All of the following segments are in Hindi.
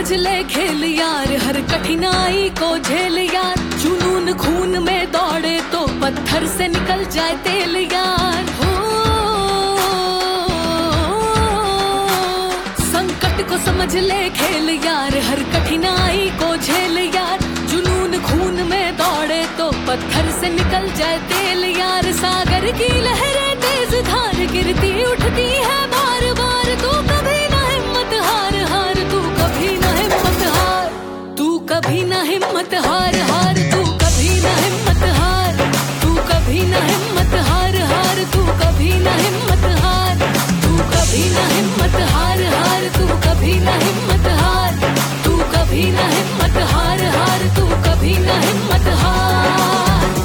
समझ ले खेल यार, हर कठिनाई को झेल यार। जुनून खून में दौड़े तो पत्थर से निकल जाए तेल यार। हो संकट को समझ ले खेल यार, हर कठिनाई को झेल यार। जुनून खून में दौड़े तो पत्थर से निकल जाए तेल यार। सागर की लहरें तेज धार गिरती उठती है बार बार। तू कभी ना हिम्मत हार हार, तू कभी ना हिम्मत हार, तू कभी ना हिम्मत हार हार, तू कभी ना हिम्मत हार, तू कभी ना हिम्मत हार हार, तू कभी ना हिम्मत हार, तू कभी ना हिम्मत हार हार, तू कभी ना हिम्मत हार, तू कभी ना हिम्मत हार हार, तू कभी ना हिम्मत हार।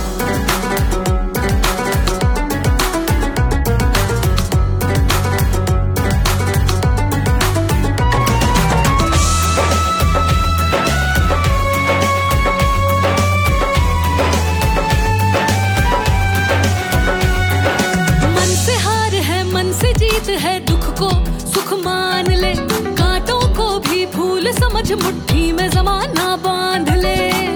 है दुख को सुख मान ले, कांटों को भी फूल समझ मुट्ठी में जमाना बांध ले।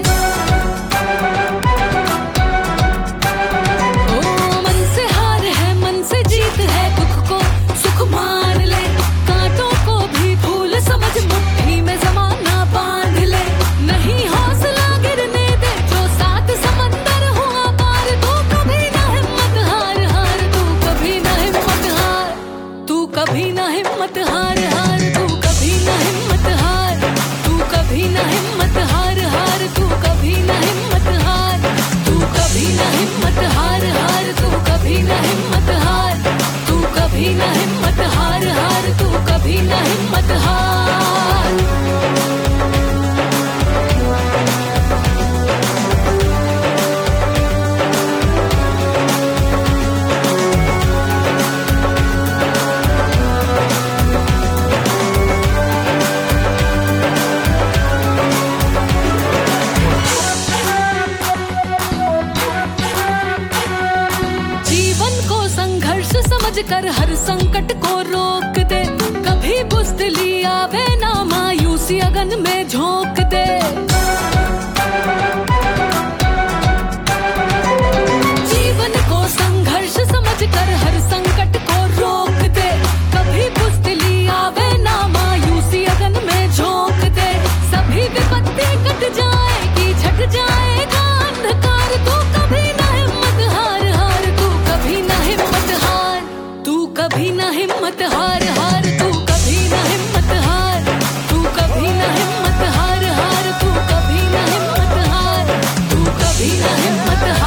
ओ मन से हार है मन से जीत है, दुख को सुख मान ले, कांटों को भी फूल समझ मुट्ठी में जमाना बांध ले। नहीं हौसला गिरने दे जो सात समंदर हुआ पार। तू कभी ना हिम्मत हार हार, तू कभी ना हिम्मत हार, तू कभी ना हिम्मत हार हार, तू कभी ना हिम्मत हार, तू कभी ना हिम्मत हार हार, तू कभी ना हिम्मत हार, तू कभी ना हिम्मत हार हार, तू कभी ना हिम्मत हार, तू कभी ना हिम्मत हार हार, तू कभी ना हिम्मत हार। समझ कर हर संकट को रोक दे, कभी बुज़दिली आवे ना मायूसी अगन में झोंक दे। जीवन को संघर्ष समझ कर हर संकट को रोक दे, कभी बुज़दिली आवे ना मायूसी अगन में झोंक दे। सभी विपत्ति कट जाएगी छट जाएगा अंधकार। तू कभी ना हिम्मत हार हार, तू कभी ना हिम्मत हार, तू कभी ना हिम्मत हार हार, तू कभी ना हिम्मत हार, तू कभी ना हिम्मत हार हार, तू कभी ना हिम्मत हार, तू कभी ना हिम्मत हार।